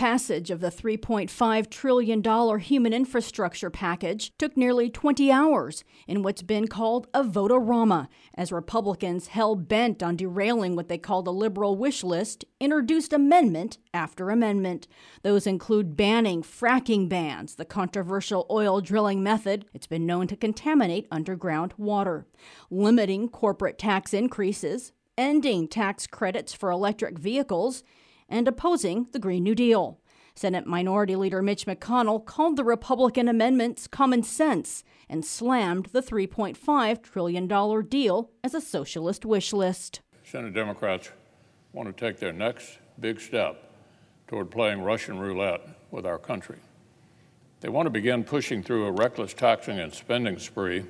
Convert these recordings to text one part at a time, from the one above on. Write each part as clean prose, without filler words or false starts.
Passage of the $3.5 trillion human infrastructure package took nearly 20 hours in what's been called a vote-a-rama, as Republicans hell-bent on derailing what they called a liberal wish list introduced amendment after amendment. Those include banning fracking bans, the controversial oil drilling method it's been known to contaminate underground water, limiting corporate tax increases, ending tax credits for electric vehicles, and opposing the Green New Deal. Senate Minority Leader Mitch McConnell called the Republican amendments common sense and slammed the $3.5 trillion deal as a socialist wish list. Senate Democrats want to take their next big step toward playing Russian roulette with our country. They want to begin pushing through a reckless taxing and spending spree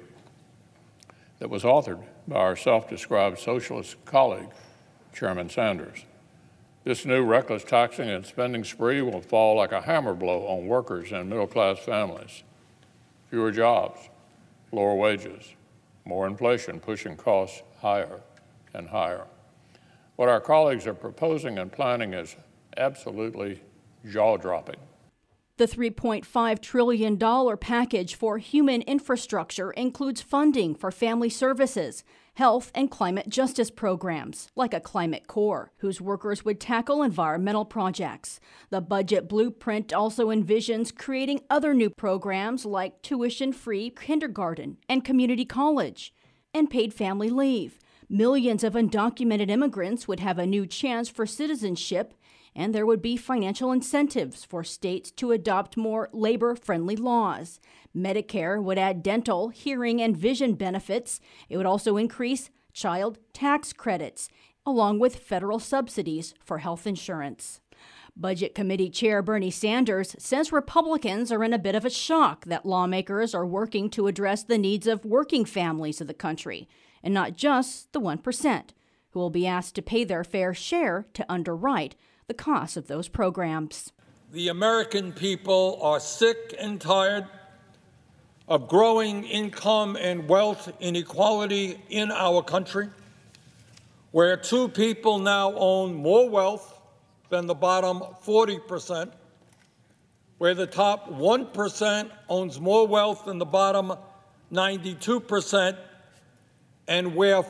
that was authored by our self-described socialist colleague, Chairman Sanders. This new reckless taxing and spending spree will fall like a hammer blow on workers and middle-class families. Fewer jobs, lower wages, more inflation pushing costs higher and higher. What our colleagues are proposing and planning is absolutely jaw-dropping. The $3.5 trillion package for human infrastructure includes funding for family services, health and climate justice programs, like a Climate Corps, whose workers would tackle environmental projects. The budget blueprint also envisions creating other new programs like tuition-free kindergarten and community college, and paid family leave. Millions of undocumented immigrants would have a new chance for citizenship, and there would be financial incentives for states to adopt more labor-friendly laws. Medicare would add dental, hearing, and vision benefits. It would also increase child tax credits, along with federal subsidies for health insurance. Budget Committee Chair Bernie Sanders says Republicans are in a bit of a shock that lawmakers are working to address the needs of working families of the country, and not just the 1%, who will be asked to pay their fair share to underwrite the cost of those programs. The American people are sick and tired of growing income and wealth inequality in our country, where two people now own more wealth than the bottom 40%, where the top 1% owns more wealth than the bottom 92%, and where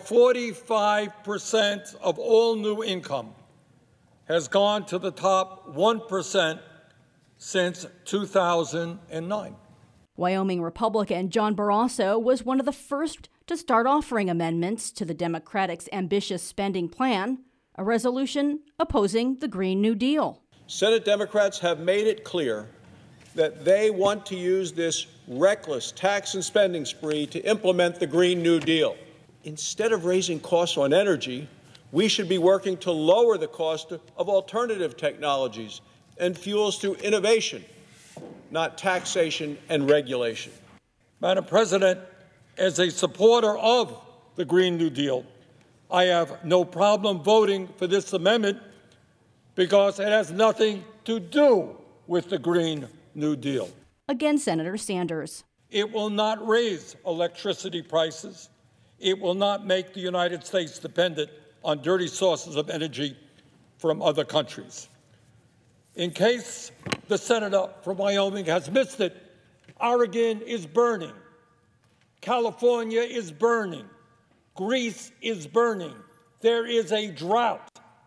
45% of all new income has gone to the top 1% since 2009. Wyoming Republican John Barrasso was one of the first to start offering amendments to the Democrats' ambitious spending plan, a resolution opposing the Green New Deal. Senate Democrats have made it clear that they want to use this reckless tax and spending spree to implement the Green New Deal. Instead of raising costs on energy, we should be working to lower the cost of alternative technologies and fuels through innovation, not taxation and regulation. Madam President, as a supporter of the Green New Deal, I have no problem voting for this amendment because it has nothing to do with the Green New Deal. Again, Senator Sanders. It will not raise electricity prices. It will not make the United States dependent on dirty sources of energy from other countries. In case the senator from Wyoming has missed it, Oregon is burning, California is burning, Greece is burning. There is a drought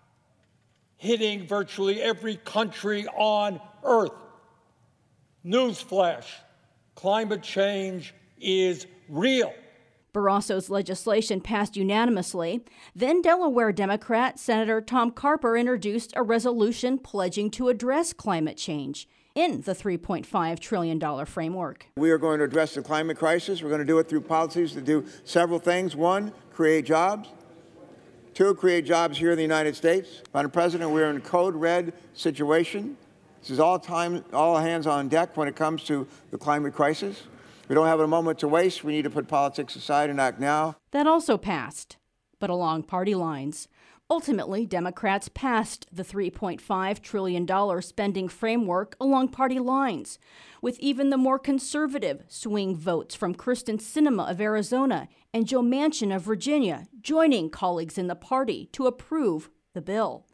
hitting virtually every country on Earth. Newsflash, climate change is real. Barrasso's legislation passed unanimously. Then Delaware Democrat Senator Tom Carper introduced a resolution pledging to address climate change in the $3.5 trillion framework. We are going to address the climate crisis. We're going to do it through policies that do several things. One, create jobs. Two, create jobs here in the United States. Madam President, we're in a code red situation. This is all hands on deck when it comes to the climate crisis. We don't have a moment to waste. We need to put politics aside and act now. That also passed, but along party lines. Ultimately, Democrats passed the $3.5 trillion spending framework along party lines, with even the more conservative swing votes from Kyrsten Sinema of Arizona and Joe Manchin of Virginia joining colleagues in the party to approve the bill.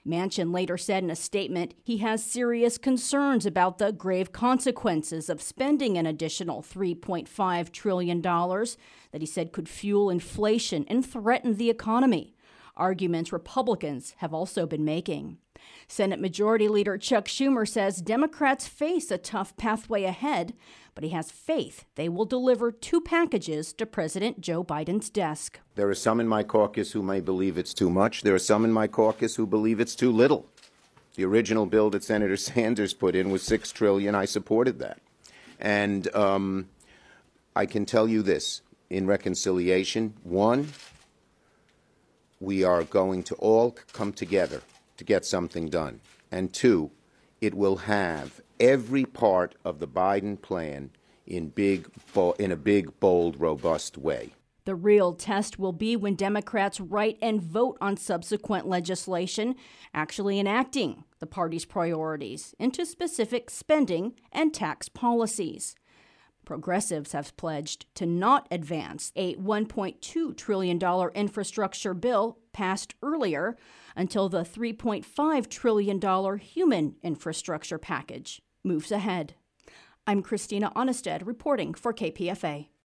Manchin later said in a statement he has serious concerns about the grave consequences of spending an additional $3.5 trillion that he said could fuel inflation and threaten the economy. Arguments Republicans have also been making. Senate Majority Leader Chuck Schumer says Democrats face a tough pathway ahead, but he has faith they will deliver 2 packages to President Joe Biden's desk. There are some in my caucus who may believe it's too much. There are some in my caucus who believe it's too little. The original bill that Senator Sanders put in was $6 trillion. I supported that. And I can tell you this, in reconciliation, 1, we are going to all come together to get something done. And 2, it will have every part of the Biden plan in a big, bold, robust way. The real test will be when Democrats write and vote on subsequent legislation, actually enacting the party's priorities into specific spending and tax policies. Progressives have pledged to not advance a $1.2 trillion infrastructure bill passed earlier until the $3.5 trillion human infrastructure package moves ahead. I'm Christina Onnested reporting for KPFA.